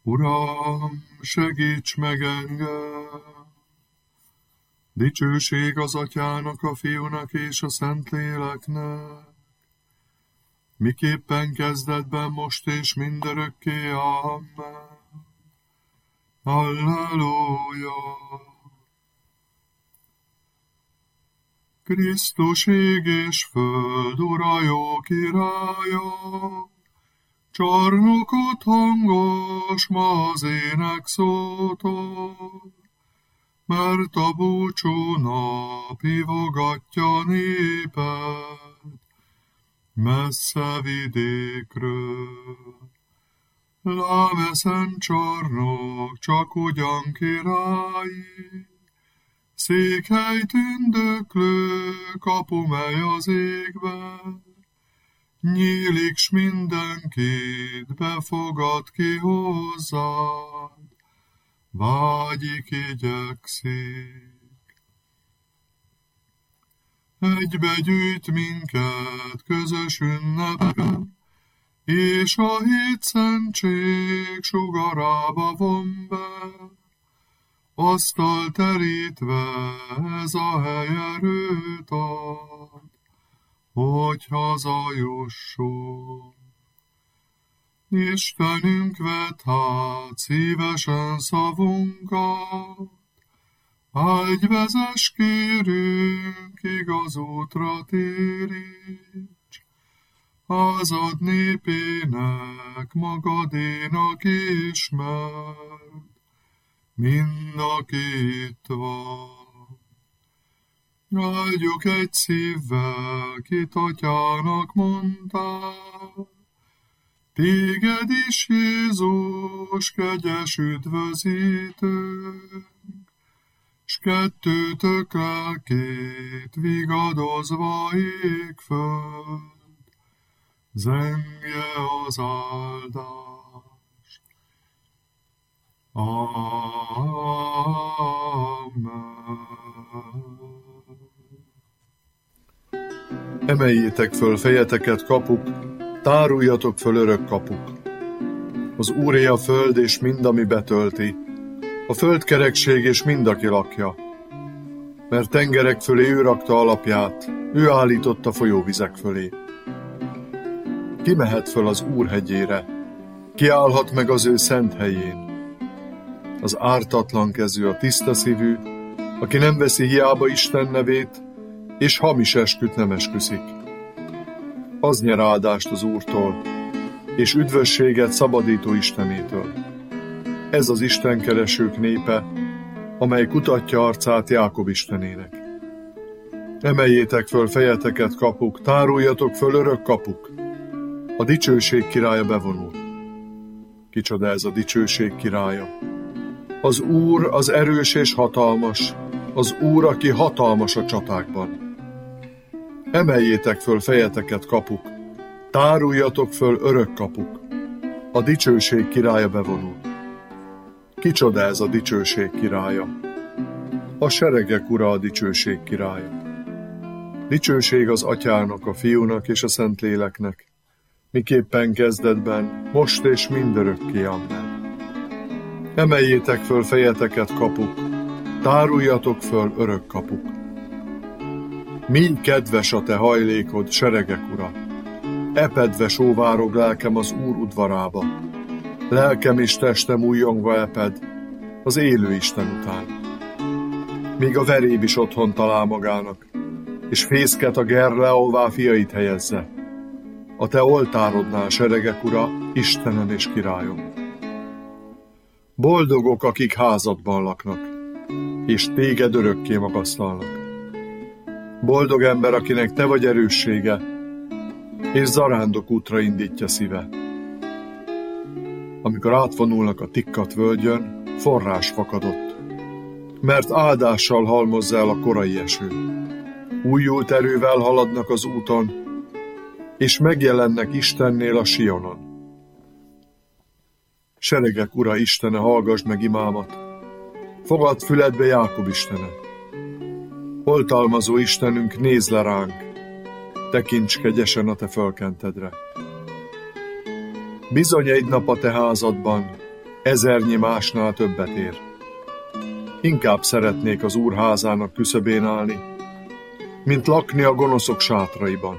Uram, segíts meg engem! Dicsőség az Atyának, a Fiúnak és a Szentléleknek, miképpen kezdetben, most és mindörökké. Amen. Halleluja! Krisztus ég és föld ura, jó királya, csarnokot hangos ma az ének szótól, mert a búcsú nap hívogatja népet messze vidékről. Lám szent csarnok, csak ugyan királyi, székhely tündöklő, kapu mely az égben, nyílik, s mindenkit befogad ki hozzád, vágyik, igyekszik. Egybe gyűjt minket közös ünnepben, és a hét szentség sugarába von be, asztal terítve ez a hely erőt ad, hogy hazajussunk. Istenünk, vedd hát szívesen szavunkat, áldj, vezess, kérünk, igaz útra téríts, házad népének, magadénak ismerd, mind, aki itt van. Áldjuk egy szívvel, kit Atyának mondtál, téged is, Jézus, kegyes üdvözítőnk, s kettőtök lelkét vigadozva ég föld, zengje az áldást. Amen. Emeljétek föl fejeteket, kapuk, táruljatok föl, örök kapuk. Az Úré a föld és mind, ami betölti, a földkerekség és mind, aki lakja. Mert tengerek fölé ő rakta alapját, ő állította folyóvizek fölé. Ki mehet föl az Úr hegyére, ki állhat meg az ő szent helyén? Az ártatlan kezű, a tiszta szívű, aki nem veszi hiába Isten nevét, és hamis esküt nem esküszik. Az nyer áldást az Úrtól, és üdvösséget szabadító Istenétől. Ez az istenkeresők népe, amely kutatja arcát Jákob Istenének. Emeljétek föl fejeteket, kapuk, táruljatok föl, örök kapuk. A dicsőség királya bevonul. Kicsoda ez a dicsőség királya? Az Úr az erős és hatalmas, az Úr, aki hatalmas a csatákban. Emeljétek föl fejeteket, kapuk, táruljatok föl, örök kapuk. A dicsőség királya bevonul. Kicsoda ez a dicsőség királya? A seregek ura, a dicsőség királya. Dicsőség az Atyának, a Fiúnak és a Szentléleknek, miképpen kezdetben, most és mindörökké. Amen. Emeljétek föl fejeteket, kapuk, táruljatok föl, örök kapuk. Mi kedves a te hajlékod, seregek ura! Epedve sóvárog lelkem az Úr udvarába. Lelkem és testem újjongva eped az élő Isten után. Még a veréb is otthon talál magának, és fészket a gerle, ahová fiait helyezze. A te oltárodnál, seregek ura, Istenem és királyom. Boldogok, akik házadban laknak, és téged örökké magasztalnak. Boldog ember, akinek te vagy erőssége, és zarándok útra indítja szíve. Amikor átvonulnak a tikkat völgyön, forrás fakadott, mert áldással halmozza el a korai eső. Újult erővel haladnak az úton, és megjelennek Istennél a Sionon. Seregek ura Istene, hallgass meg imámat, fogadd füledbe Jákob Istene. Oltalmazó Istenünk, nézz le ránk, tekints kegyesen a te fölkentedre. Bizony egy nap a te házadban, 1000 másnál többet ér. Inkább szeretnék az Úr házának küszöbén állni, mint lakni a gonoszok sátraiban.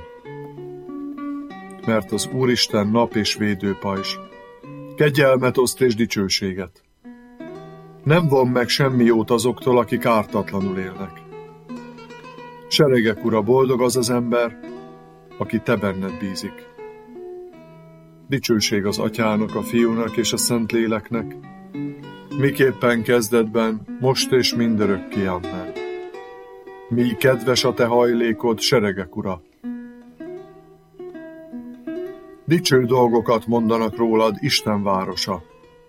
Mert az Úristen nap és védőpajzs, kegyelmet oszt és dicsőséget. Nem von meg semmi jót azoktól, akik ártatlanul élnek. Seregek Ura, boldog az az ember, aki te benned bízik. Dicsőség az Atyának, a Fiúnak és a Szentléleknek, miképpen kezdetben, most és mindörökké, amen. Mi kedves a te hajlékod, seregek Ura! Dicső dolgokat mondanak rólad, Isten városa.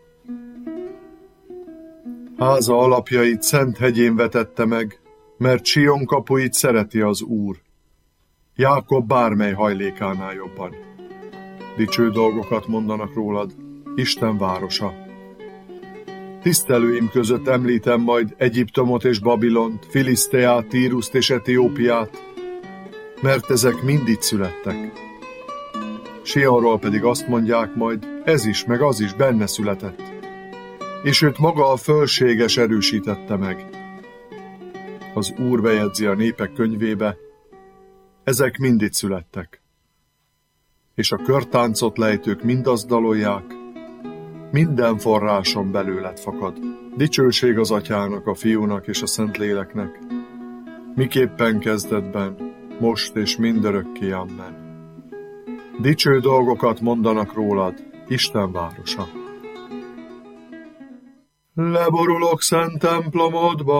Háza alapjait szent hegyén vetette meg, mert Sion kapuit szereti az Úr. Jákob bármely hajlékánál jobban. Dicső dolgokat mondanak rólad, Isten városa. Tisztelőim között említem majd Egyiptomot és Babilont, Filiszteát, Tíruszt és Etiópiát, mert ezek mind itt születtek. Sionról pedig azt mondják majd, ez is, meg az is benne született, és őt maga a fölséges erősítette meg. Az Úr bejegyzi a népek könyvébe, ezek mind itt születtek. És a körtáncot lejtők mind azt dalolják, minden forráson belőled fakad. Dicsőség az Atyának, a Fiúnak és a Szentléleknek, miképpen kezdetben, most és mindörökké, amen. Dicső dolgokat mondanak rólad, Isten városa. Leborulok szent templomodba,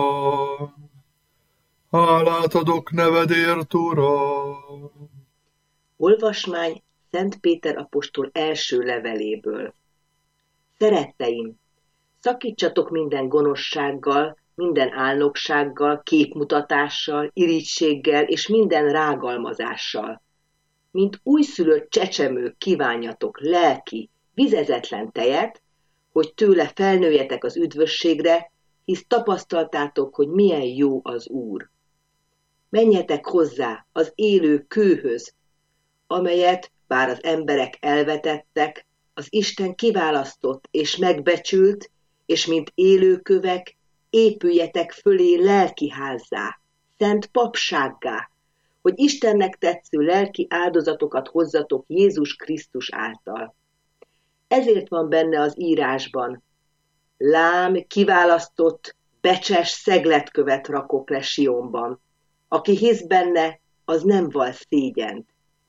hálát adok nevedért, Uram. Olvasmány Szent Péter apostol első leveléből. Szeretteim, szakítsatok minden gonoszsággal, minden álnoksággal, képmutatással, irigységgel és minden rágalmazással. Mint újszülött csecsemők kívánjatok lelki, vizezetlen tejet, hogy tőle felnőjetek az üdvösségre, hisz tapasztaltátok, hogy milyen jó az Úr. Menjetek hozzá az élő kőhöz, amelyet, bár az emberek elvetettek, az Isten kiválasztott és megbecsült, és mint élőkövek épüljetek fölé lelkiházzá, szent papsággá, hogy Istennek tetsző lelki áldozatokat hozzatok Jézus Krisztus által. Ezért van benne az írásban, lám kiválasztott, becses szegletkövet rakok le Sionban, aki hisz benne, az nem val szégyent.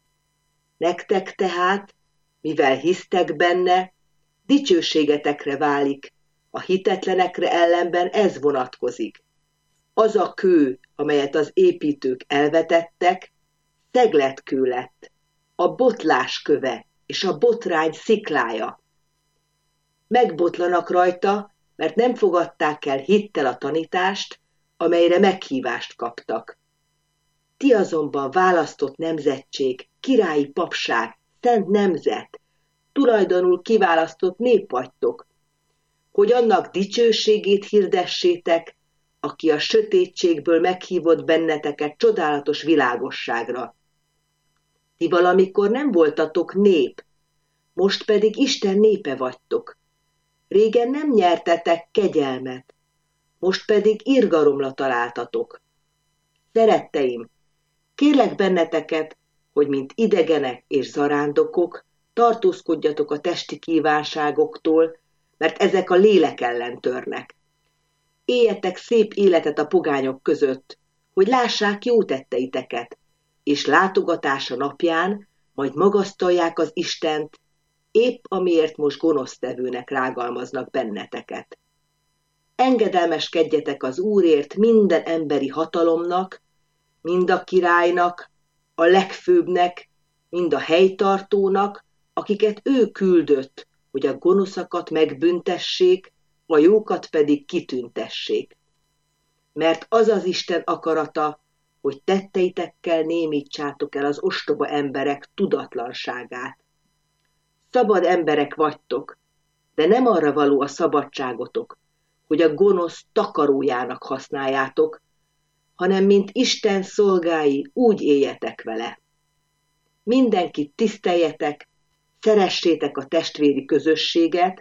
Nektek tehát, mivel hisztek benne, dicsőségetekre válik, a hitetlenekre ellenben ez vonatkozik. Az a kő, amelyet az építők elvetettek, szegletkő lett, a botlás köve és a botrány sziklája. Megbotlanak rajta, mert nem fogadták el hittel a tanítást, amelyre meghívást kaptak. Ti azonban választott nemzetség, királyi papság, szent nemzet, tulajdonul kiválasztott nép vagytok, hogy annak dicsőségét hirdessétek, aki a sötétségből meghívott benneteket csodálatos világosságra. Ti valamikor nem voltatok nép, most pedig Isten népe vagytok. Régen nem nyertetek kegyelmet, most pedig irgalomra találtatok. Szeretteim, kérlek benneteket, hogy mint idegenek és zarándokok tartózkodjatok a testi kívánságoktól, mert ezek a lélek ellen törnek. Éljetek szép életet a pogányok között, hogy lássák jó tetteiteket, és látogatása napján majd magasztalják az Istent, épp amiért most gonosztevőnek rágalmaznak benneteket. Engedelmeskedjetek az Úrért minden emberi hatalomnak, mind a királynak, a legfőbbnek, mind a helytartónak, akiket ő küldött, hogy a gonoszakat megbüntessék, a jókat pedig kitüntessék. Mert az az Isten akarata, hogy tetteitekkel némítsátok el az ostoba emberek tudatlanságát. Szabad emberek vagytok, de nem arra való a szabadságotok, hogy a gonosz takarójának használjátok, hanem mint Isten szolgái úgy éljetek vele. Mindenkit tiszteljetek, szeressétek a testvéri közösséget,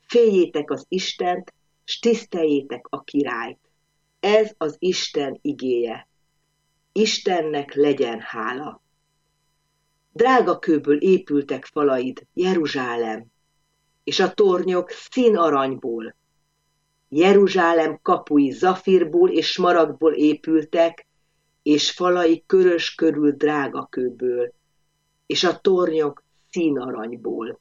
féljétek az Istent, s tiszteljétek a királyt. Ez az Isten igéje. Istennek legyen hála. Drágakőből épültek falaid, Jeruzsálem, és a tornyok színaranyból. Jeruzsálem kapui zafírból és smaragdból épültek, és falai körös körül drágakőből, és a tornyok színaranyból.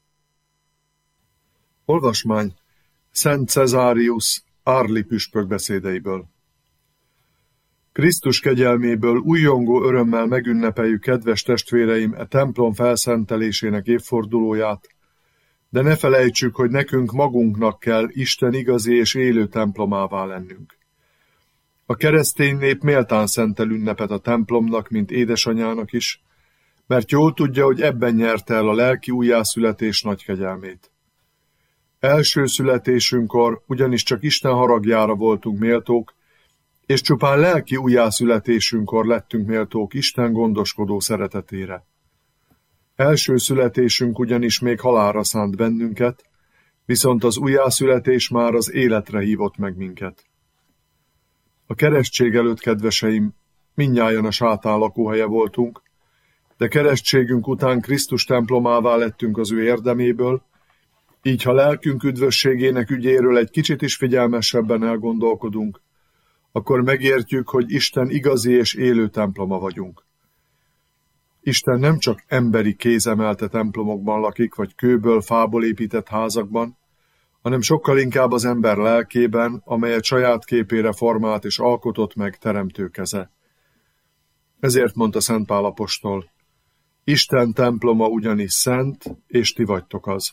Olvasmány Szent Cezárius Árli püspök beszédeiből. Krisztus kegyelméből újjongó örömmel megünnepeljük, kedves testvéreim, e templom felszentelésének évfordulóját, de ne felejtsük, hogy nekünk magunknak kell Isten igazi és élő templomává lennünk. A keresztény nép méltán szentel ünnepet a templomnak, mint édesanyának is, mert jól tudja, hogy ebben nyerte el a lelki újjászületés nagy kegyelmét. Első születésünkkor ugyanis csak Isten haragjára voltunk méltók, és csupán lelki újjászületésünkkor lettünk méltók Isten gondoskodó szeretetére. Első születésünk ugyanis még halálra szánt bennünket, viszont az újjászületés már az életre hívott meg minket. A keresztség előtt, kedveseim, mindnyájan a sátán lakóhelye voltunk, de keresztségünk után Krisztus templomává lettünk az ő érdeméből, így ha lelkünk üdvösségének ügyéről egy kicsit is figyelmesebben elgondolkodunk, akkor megértjük, hogy Isten igazi és élő temploma vagyunk. Isten nem csak emberi kézemelte templomokban lakik, vagy kőből, fából épített házakban, hanem sokkal inkább az ember lelkében, amelyet saját képére formált és alkotott meg teremtő keze. Ezért mondta Szent Pál apostol, Isten temploma ugyanis szent, és ti vagytok az.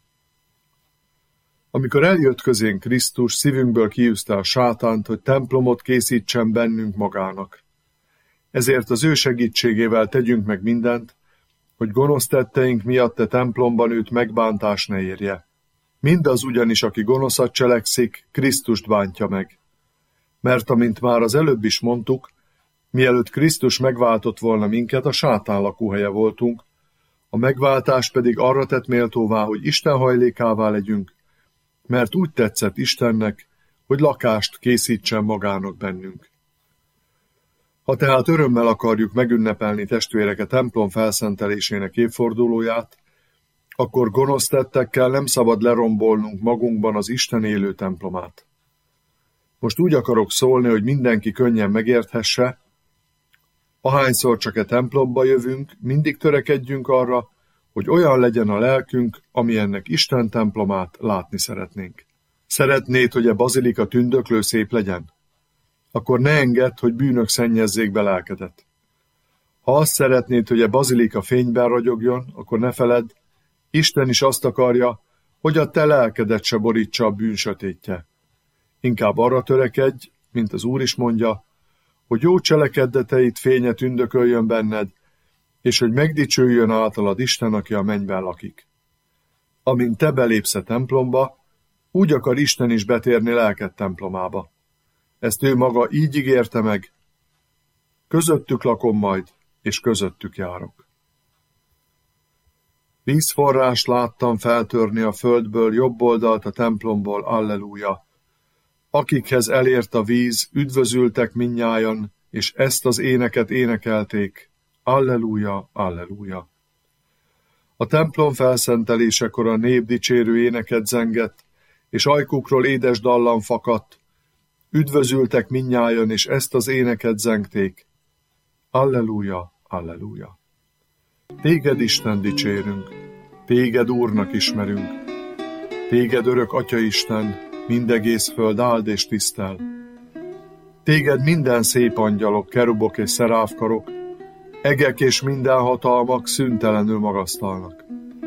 Amikor eljött közénk Krisztus, szívünkből kiűzte a sátánt, hogy templomot készítsen bennünk magának. Ezért az ő segítségével tegyünk meg mindent, hogy gonosz tetteink miatt a templomban őt megbántás ne érje. Mindaz ugyanis, aki gonoszat cselekszik, Krisztust bántja meg. Mert amint már az előbb is mondtuk, mielőtt Krisztus megváltott volna minket, a sátán lakóhelye voltunk, a megváltás pedig arra tett méltóvá, hogy Isten hajlékává legyünk, mert úgy tetszett Istennek, hogy lakást készítsen magának bennünk. Ha tehát örömmel akarjuk megünnepelni testvérek templom felszentelésének évfordulóját, akkor gonosz tettekkel nem szabad lerombolnunk magunkban az Isten élő templomát. Most úgy akarok szólni, hogy mindenki könnyen megérthesse, ahányszor csak templomba jövünk, mindig törekedjünk arra, hogy olyan legyen a lelkünk, amilyennek Isten templomát látni szeretnénk. Szeretnéd, hogy a bazilika tündöklő szép legyen? Akkor ne engedd, hogy bűnök szennyezzék be lelkedet. Ha azt szeretnéd, hogy a bazilika fényben ragyogjon, akkor ne feledd, Isten is azt akarja, hogy a te lelkedet se borítsa a bűn sötétje. Inkább arra törekedj, mint az Úr is mondja, hogy jó cselekedeteit fénye tündököljön benned, és hogy megdicsőjön általad Isten, aki a mennyben lakik. Amint te belépsz a templomba, úgy akar Isten is betérni lelked templomába. Ezt ő maga így ígérte meg, közöttük lakom majd, és közöttük járok. Vízforrást láttam feltörni a földből, jobb oldalt a templomból, alleluja. Akikhez elért a víz, üdvözültek mindnyájan, és ezt az éneket énekelték, alleluja, alleluja. A templom felszentelésekor a nép dicsérő éneket zengett, és ajkukról édes dallam fakadt, üdvözültek mindnyájan, és ezt az éneket zengték, alleluja, alleluja. Téged, Isten, dicsérünk, téged Úrnak ismerünk, téged örök Atyaisten, mindegész föld áld és tisztel. Téged minden szép angyalok, kerubok és szeráfkarok, egek és minden hatalmak szüntelenül magasztalnak.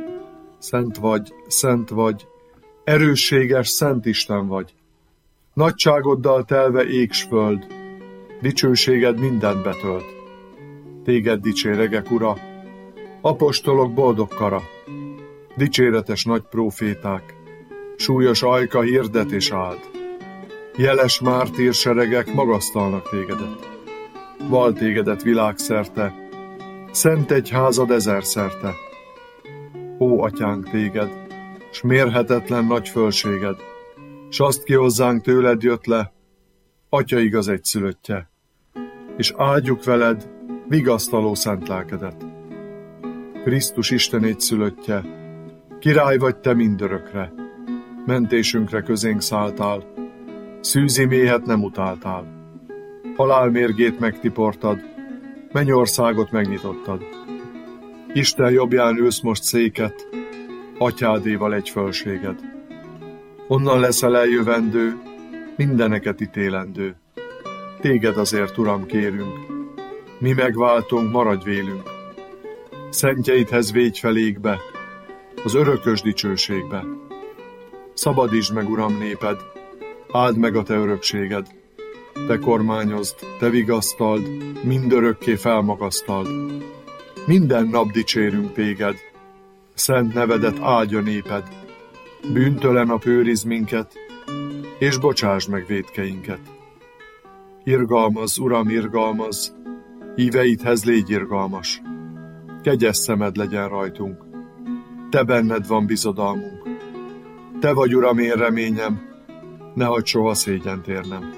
Szent vagy, erősséges, szent Isten vagy. Nagyságoddal telve ég s föld, dicsőséged mindent betölt. Téged dicséregek, Ura, apostolok boldog kara, dicséretes nagy próféták, súlyos ajka hirdet és áld. Jeles mártírseregek magasztalnak tégedet. Val tégedet világszerte, szent egyházad ezerszerte. Ó, Atyánk, téged, s mérhetetlen nagy fölséged, s azt ki hozzánk tőled jött le, Atya igaz egyszülöttje, és áldjuk veled vigasztaló szent lelkedet. Krisztus Isten egyszülöttje, király vagy te mindörökre, mentésünkre közénk szálltál, szűzi méhet nem utáltál. Halál mérgét megtiportad, mennyországot megnyitottad. Isten jobbján ülsz most széket, atyádéval egy fölséged. Onnan leszel eljövendő, mindeneket ítélendő. Téged azért, Uram, kérünk, mi megváltunk, maradj vélünk. Szentjeidhez védj felékbe, az örökös dicsőségbe. Szabadítsd meg, Uram, néped, áld meg a te örökséged. Te kormányozd, te vigasztald, mindörökké felmagasztald. Minden nap dicsérünk téged, szent nevedet áldja néped. Bűntelen nap őriz minket, és bocsásd meg vétkeinket. Irgalmazz, Uram, irgalmazz, híveidhez légy irgalmas. Kegyes szemed legyen rajtunk, te benned van bizodalmunk. Te vagy, Uram, én reményem, ne hagyd soha szégyent érnem.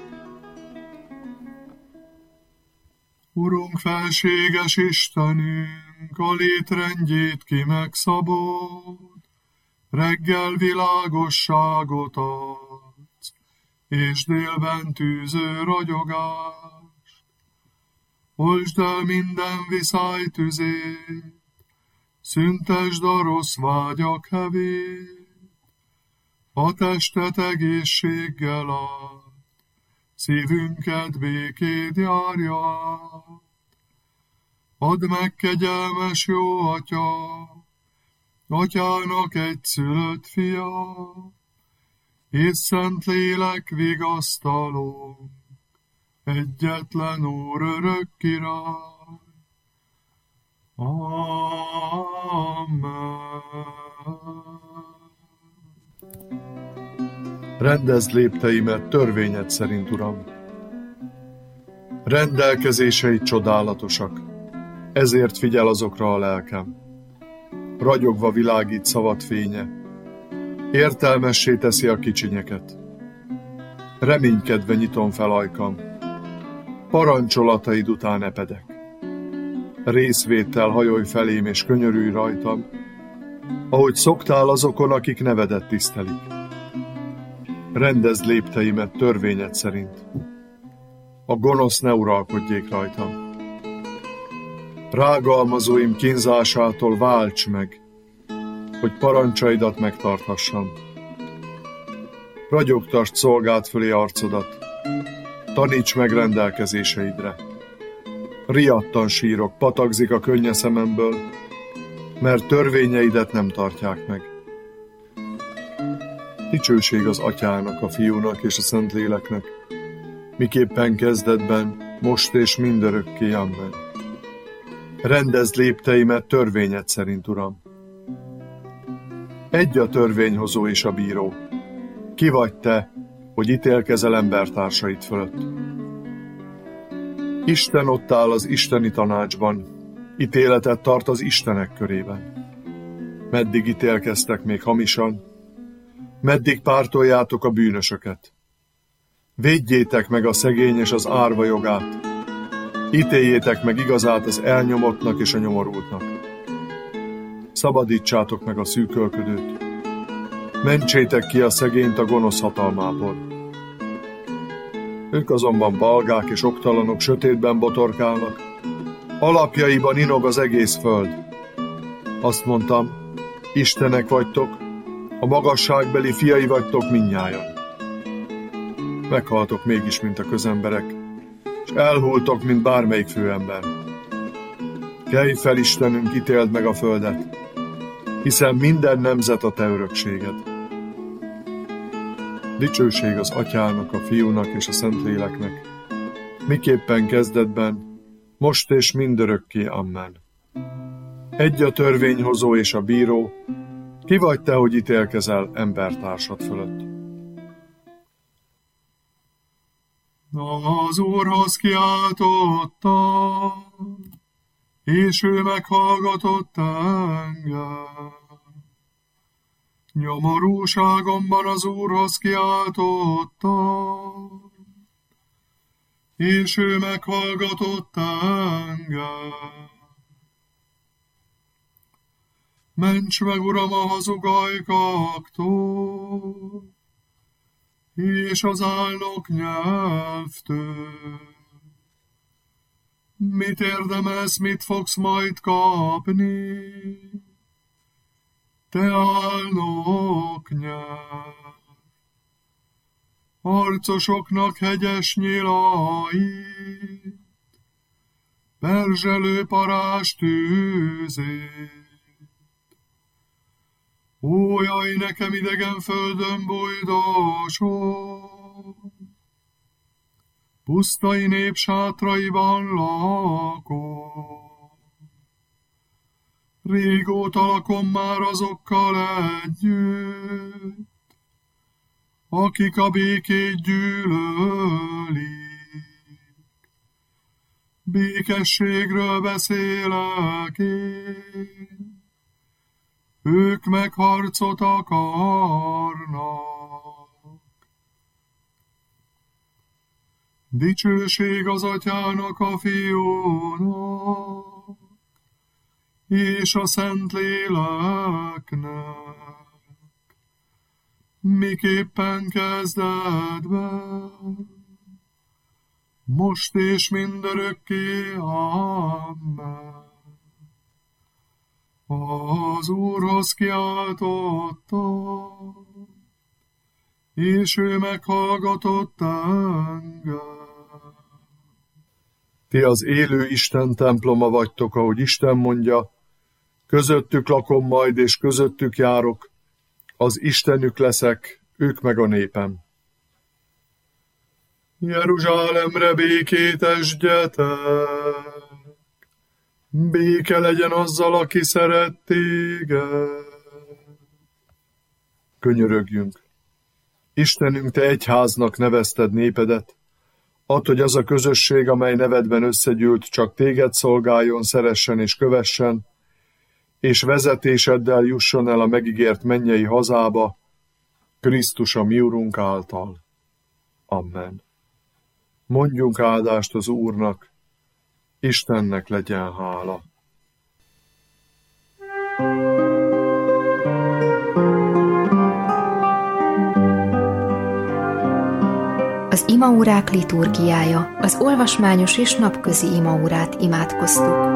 Urunk, felséges Istenünk, a létrendjét ki megszabod, reggel világosságot adsz, és délben tűző ragyogást. Oltsd el minden viszály tüzét, szüntesd a rossz vágyak hevét, a testet egészséggel ad, szívünket békét járja. Add meg, kegyelmes jó Atya, Atyának egyszülött fia, és szent lélek vigasztaló, egyetlen Úr örök király. Amen. Rendezd lépteimet törvényed szerint, Uram. Rendelkezéseid csodálatosak, ezért figyel azokra a lelkem. Ragyogva világít szavad fénye, értelmessé teszi a kicsinyeket. Reménykedve nyitom fel ajkam, parancsolataid után epedek. Részvéttel hajolj felém és könyörülj rajtam, ahogy szoktál azokon, akik nevedet tisztelik. Rendezd lépteimet törvényed szerint. A gonosz ne uralkodjék rajtam. Rágalmazóim kínzásától válts meg, hogy parancsaidat megtarthassam. Ragyogtasd szolgád fölé arcodat, taníts meg rendelkezéseidre. Riadtan sírok, patakzik a könnye szememből, mert törvényeidet nem tartják meg. Dicsőség az Atyának, a Fiúnak és a Szentléleknek, miképpen kezdetben, most és mindörökké. Amen. Rendezd lépteimet törvényed szerint, Uram. Egy a törvényhozó és a bíró. Ki vagy te, hogy ítélkezel embertársaid fölött? Isten ott áll az isteni tanácsban, ítéletet tart az istenek körében. Meddig ítélkeztek még hamisan? Meddig pártoljátok a bűnösöket? Védjétek meg a szegény és az árva jogát. Ítéljétek meg igazát az elnyomottnak és a nyomorultnak. Szabadítsátok meg a szűkölködőt. Mentsétek ki a szegényt a gonosz hatalmából. Ők azonban balgák és oktalanok, sötétben botorkálnak. Alapjaiban inog az egész föld. Azt mondtam, istenek vagytok, a magasságbeli fiai vagytok mindnyájan. Meghaltok mégis, mint a közemberek, és elhultok, mint bármelyik főember. Kelj fel, Istenünk, ítéld meg a földet, hiszen minden nemzet a te örökséged. Dicsőség az Atyának, a Fiúnak és a Szentléleknek, miképpen kezdetben, most és mindörökké. Amen. Egy a törvényhozó és a bíró, ki vagy te, hogy ítélkezel embertársad fölött? Az Úrhoz kiáltottam, és ő meghallgatott engem. Nyomorúságomban az Úrhoz kiáltottam, és ő meghallgatott engem. Ments meg, Uram, a hazug ajkaktól, és az álnok nyelvtől. Mit érdemelsz, mit fogsz majd kapni? Te álnok nyelv. Harcosoknak hegyes nyilait, perzselő parázs tűzét. Ó, jaj, nekem idegen földön bújdosom, pusztai nép sátraiban lakom. Régóta lakom már azokkal együtt, akik a békét gyűlölik. Békességről beszélek én, ők meg harcot akarnak. Dicsőség az Atyának, a Fiúnak, és a Szentléleknek, miképpen kezdetben, most és mindörökké. Amen. Az Úrhoz kiáltottam, és ő meghallgatott engem. Ti az élő Isten temploma vagytok, ahogy Isten mondja, közöttük lakom majd, és közöttük járok, az Istenük leszek, ők meg a népem. Jeruzsálemre békét esdjetek, béke legyen azzal, aki szeret téged. Könyörögjünk. Istenünk, te egyháznak nevezted népedet, add, hogy az a közösség, amely nevedben összegyűlt, csak téged szolgáljon, szeressen és kövessen, és vezetéseddel jusson el a megígért mennyei hazába, Krisztus a mi Urunk által. Amen. Mondjunk áldást az Úrnak, Istennek legyen hála. Az imaórák liturgiája, az olvasmányos és napközi imaórát imádkoztuk.